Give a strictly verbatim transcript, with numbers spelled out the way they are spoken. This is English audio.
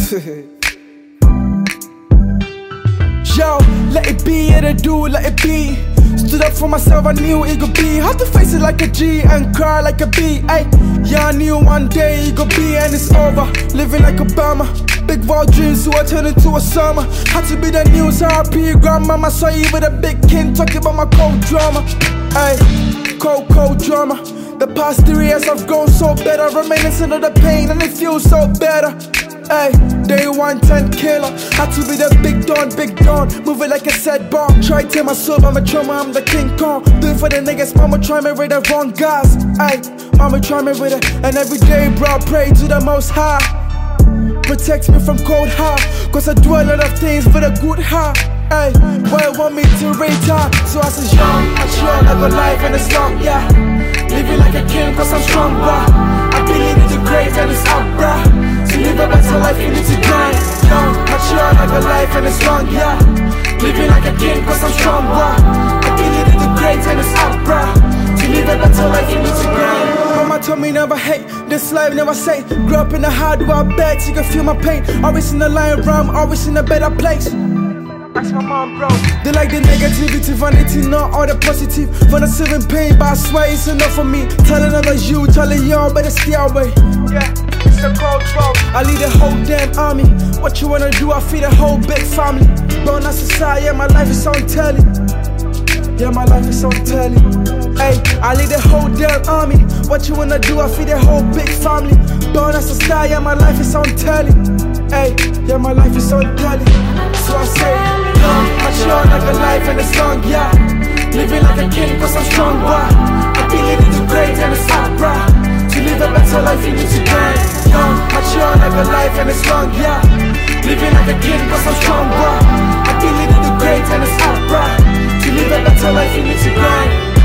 Yo, let it be, yeah, they do, let it be. Stood up for myself, I knew it could be. Had to face it like a G and cry like a B. Ay, yeah, I knew one day it could be, and it's over. Living like Obama, big wild dreams, so I turned into a summer. Had to be the news, R P grandmama. Saw you with a big king, talking about my cold drama. Ay, cold, cold drama. The past three years I've grown so better, reminiscing of the pain and it feels so better. Ay, day one ten killer. Had to be the big don, big don. Moving like a sad bomb. Try to tell myself I'm a trauma, I'm the King Kong. Do it for the niggas, mama try me with the wrong guys. Ay, mama try me with it. And every day, bro, pray to the most high. Protect me from cold heart, cause I do a lot of things for the good heart. Ay, boy want me to retire. So I said young, I sure I got life and it's long, yeah. Living like a king cause I'm strong, bruh. I believe in the great and it's out, bruh. To live a better life you need to grind. Young, I sure I got life and it's long, yeah. Living like a king cause I'm strong, bruh. I believe in the great and it's out, bruh. To live a better life you need to grind. Mama told me never hate, this life never say. Grew up in the hard work bed, she can feel my pain. Always in the lion room, always in a better place. That's my mom, bro. They like the negativity, vanity, not all the positive. For the seven pain, but I swear it's enough for me. Telling others you, telling y'all, better stay away. Yeah, it's a cold world. I lead the whole damn army. What you wanna do, I feed a whole big family. Born as society, yeah, my life is on telly. Yeah, my life is on telly. Hey, I lead the whole damn army. What you wanna do, I feed a whole big family. Born as a star, yeah, my life is on telly. Hey, yeah, my life is on telly. So I say, young, I sure like a life and it's long, yeah. Living like a king cause I'm strong, bruh. I believe in the great and it's out, bruh. To live a better life you need to grind. Young, I sure like a life and it's long, yeah. Living like a king cause I'm strong, bruh. I believe in the great and it's out, bruh. To live a better life you need to grind.